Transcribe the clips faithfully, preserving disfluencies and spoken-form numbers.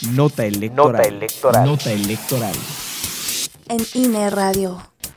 Nota electoral. Nota electoral. Nota electoral. En I N E Radio.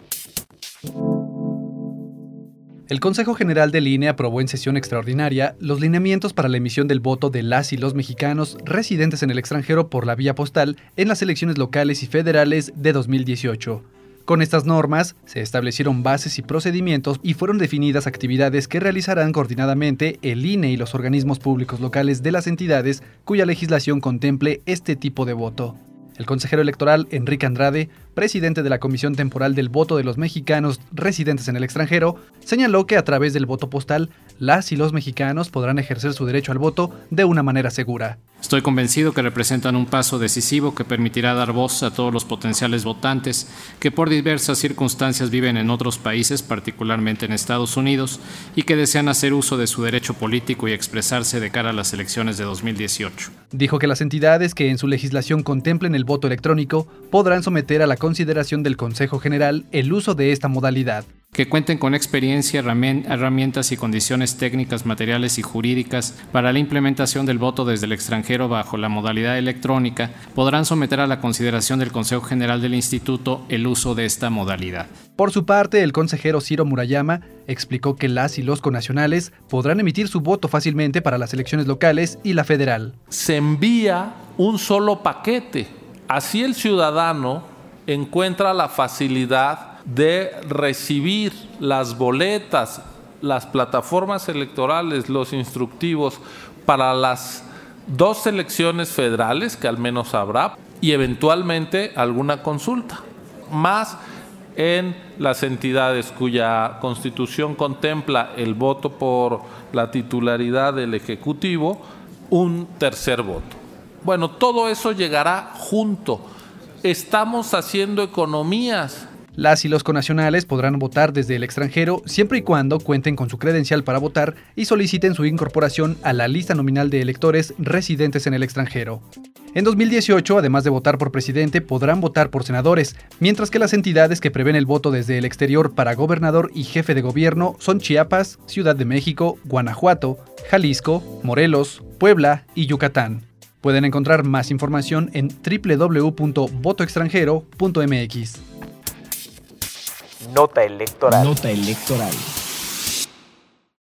El Consejo General del I N E aprobó en sesión extraordinaria los lineamientos para la emisión del voto de las y los mexicanos residentes en el extranjero por la vía postal en las elecciones locales y federales de dos mil dieciocho. Con estas normas, se establecieron bases y procedimientos y fueron definidas actividades que realizarán coordinadamente el I N E y los organismos públicos locales de las entidades cuya legislación contemple este tipo de voto. El consejero electoral Enrique Andrade, presidente de la Comisión Temporal del Voto de los Mexicanos residentes en el extranjero, señaló que a través del voto postal, las y los mexicanos podrán ejercer su derecho al voto de una manera segura. Estoy convencido que representan un paso decisivo que permitirá dar voz a todos los potenciales votantes que por diversas circunstancias viven en otros países, particularmente en Estados Unidos, y que desean hacer uso de su derecho político y expresarse de cara a las elecciones de dos mil dieciocho. Dijo que las entidades que en su legislación contemplen el voto electrónico podrán someter a la consideración del Consejo General el uso de esta modalidad. Que cuenten con experiencia, herramientas y condiciones técnicas, materiales y jurídicas para la implementación del voto desde el extranjero bajo la modalidad electrónica, podrán someter a la consideración del Consejo General del Instituto el uso de esta modalidad. Por su parte, el consejero Ciro Murayama explicó que las y los connacionales podrán emitir su voto fácilmente para las elecciones locales y la federal. Se envía un solo paquete. Así el ciudadano encuentra la facilidad de recibir las boletas, las plataformas electorales, los instructivos para las dos elecciones federales, que al menos habrá, y eventualmente alguna consulta. Más en las entidades cuya constitución contempla el voto por la titularidad del Ejecutivo, un tercer voto. Bueno, todo eso llegará junto. Estamos haciendo economías. Las y los connacionales podrán votar desde el extranjero siempre y cuando cuenten con su credencial para votar y soliciten su incorporación a la lista nominal de electores residentes en el extranjero. En dos mil dieciocho, además de votar por presidente, podrán votar por senadores, mientras que las entidades que prevén el voto desde el exterior para gobernador y jefe de gobierno son Chiapas, Ciudad de México, Guanajuato, Jalisco, Morelos, Puebla y Yucatán. Pueden encontrar más información en doble u doble u doble u punto voto extranjero punto m x. Nota electoral. Nota electoral.